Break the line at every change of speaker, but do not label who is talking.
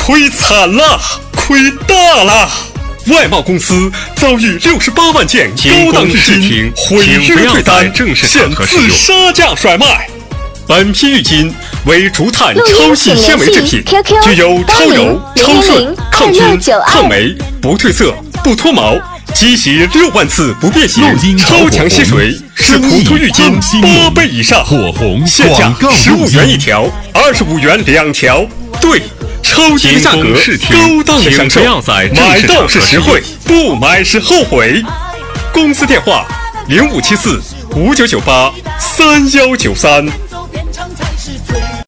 亏惨了，亏大了！外贸公司遭遇68万件高档浴巾毁约退单，现自杀价甩卖。本批浴巾为竹炭超细纤维制品，具有超柔、超顺、抗菌、抗霉、不褪色、不脱毛、机洗6万次不变形、超强吸水，是普通浴巾8倍以上。现价15元1条，25元2条。对，超低的价格，高档的享受，买到是实惠，不买是后悔。公司电话：057459983193。